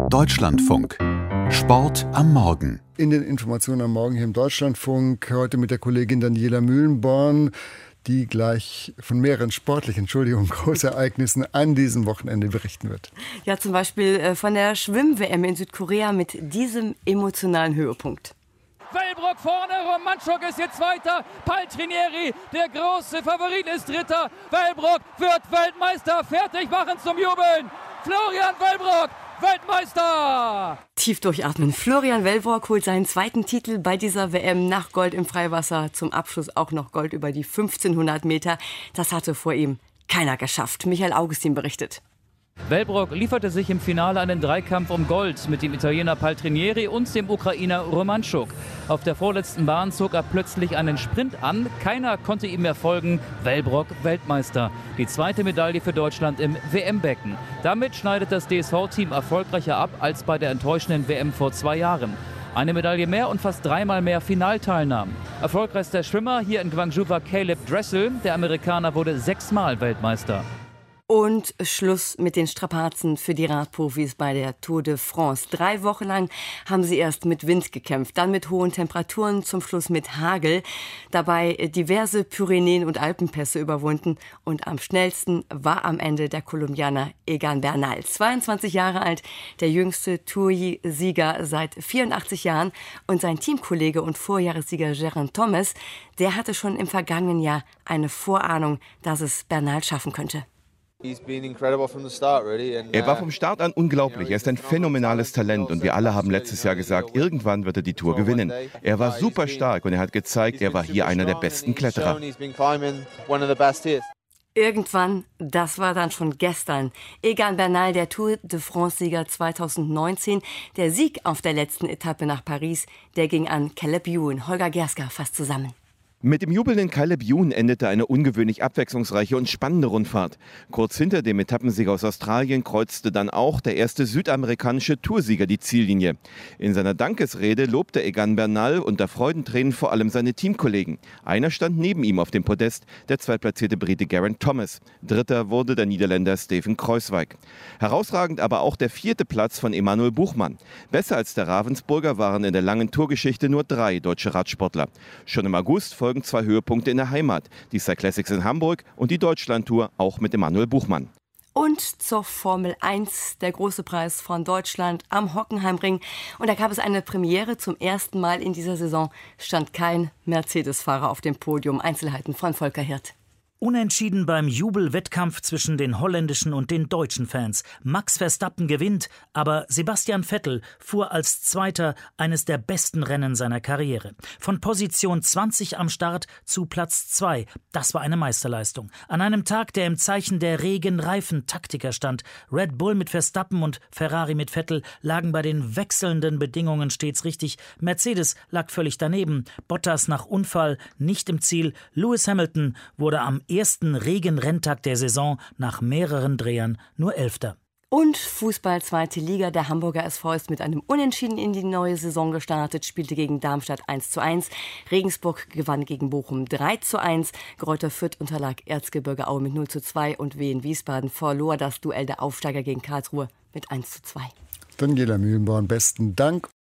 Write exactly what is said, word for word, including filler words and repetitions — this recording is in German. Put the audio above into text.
Deutschlandfunk. Sport am Morgen. In den Informationen am Morgen hier im Deutschlandfunk heute mit der Kollegin Daniela Mühlenborn, die gleich von mehreren sportlichen, Entschuldigung, Großereignissen an diesem Wochenende berichten wird. Ja, zum Beispiel von der Schwimm-W M in Südkorea mit diesem emotionalen Höhepunkt. Wellbrock vorne, Romanchuk ist jetzt weiter, Paltrinieri, der große Favorit, ist Dritter. Wellbrock wird Weltmeister, fertig machen zum Jubeln. Florian Wellbrock, Weltmeister! Tief durchatmen. Florian Wellbrock holt seinen zweiten Titel bei dieser W M nach Gold im Freiwasser. Zum Abschluss auch noch Gold über die fünfzehnhundert Meter. Das hatte vor ihm keiner geschafft. Michael Augustin berichtet. Wellbrock lieferte sich im Finale einen Dreikampf um Gold mit dem Italiener Paltrinieri und dem Ukrainer Romanchuk. Auf der vorletzten Bahn zog er plötzlich einen Sprint an. Keiner konnte ihm mehr folgen. Wellbrock Weltmeister. Die zweite Medaille für Deutschland im W M-Becken. Damit schneidet das D S V-Team erfolgreicher ab als bei der enttäuschenden W M vor zwei Jahren. Eine Medaille mehr und fast dreimal mehr Finalteilnahmen. Erfolgreichster Schwimmer hier in Gwangju war Caleb Dressel. Der Amerikaner wurde sechsmal Weltmeister. Und Schluss mit den Strapazen für die Radprofis bei der Tour de France. Drei Wochen lang haben sie erst mit Wind gekämpft, dann mit hohen Temperaturen, zum Schluss mit Hagel. Dabei diverse Pyrenäen- und Alpenpässe überwunden. Und am schnellsten war am Ende der Kolumbianer Egan Bernal. zweiundzwanzig Jahre alt, der jüngste Tour-Sieger seit vierundachtzig Jahren. Und sein Teamkollege und Vorjahressieger Geraint Thomas, der hatte schon im vergangenen Jahr eine Vorahnung, dass es Bernal schaffen könnte. Er war vom Start an unglaublich. Er ist ein phänomenales Talent und wir alle haben letztes Jahr gesagt, irgendwann wird er die Tour gewinnen. Er war super stark und er hat gezeigt, er war hier einer der besten Kletterer. Irgendwann, das war dann schon gestern. Egan Bernal, der Tour de France-Sieger zweitausendneunzehn, der Sieg auf der letzten Etappe nach Paris, der ging an Caleb Ewan. Holger Gerska fasst zusammen. Mit dem jubelnden Caleb Ewan endete eine ungewöhnlich abwechslungsreiche und spannende Rundfahrt. Kurz hinter dem Etappensieger aus Australien kreuzte dann auch der erste südamerikanische Toursieger die Ziellinie. In seiner Dankesrede lobte Egan Bernal unter Freudentränen vor allem seine Teamkollegen. Einer stand neben ihm auf dem Podest, der zweitplatzierte Brite Geraint Thomas. Dritter wurde der Niederländer Steven Kruijswijk. Herausragend aber auch der vierte Platz von Emanuel Buchmann. Besser als der Ravensburger waren in der langen Tourgeschichte nur drei deutsche Radsportler. Schon im August folgen zwei Höhepunkte in der Heimat, die Cyclassics in Hamburg und die Deutschlandtour, auch mit Emanuel Buchmann. Und zur Formel eins, der große Preis von Deutschland am Hockenheimring. Und da gab es eine Premiere. Zum ersten Mal in dieser Saison stand kein Mercedes-Fahrer auf dem Podium. Einzelheiten von Volker Hirt. Unentschieden beim Jubelwettkampf zwischen den holländischen und den deutschen Fans. Max Verstappen gewinnt, aber Sebastian Vettel fuhr als Zweiter eines der besten Rennen seiner Karriere. Von Position zwanzig am Start zu Platz zwei. Das war eine Meisterleistung. An einem Tag, der im Zeichen der regenreifen Taktiker stand. Red Bull mit Verstappen und Ferrari mit Vettel lagen bei den wechselnden Bedingungen stets richtig. Mercedes lag völlig daneben. Bottas nach Unfall nicht im Ziel. Lewis Hamilton wurde am ersten Regenrenntag der Saison nach mehreren Drehern nur Elfter. Und Fußball zweite Liga. Der Hamburger S V ist mit einem Unentschieden in die neue Saison gestartet, spielte gegen Darmstadt eins zu eins. Regensburg gewann gegen Bochum drei zu eins. Greuther Fürth unterlag Erzgebirge Aue mit null zu zwei und Wien Wiesbaden verlor das Duell der Aufsteiger gegen Karlsruhe mit eins zu zwei. Daniela Mühlenborn, besten Dank.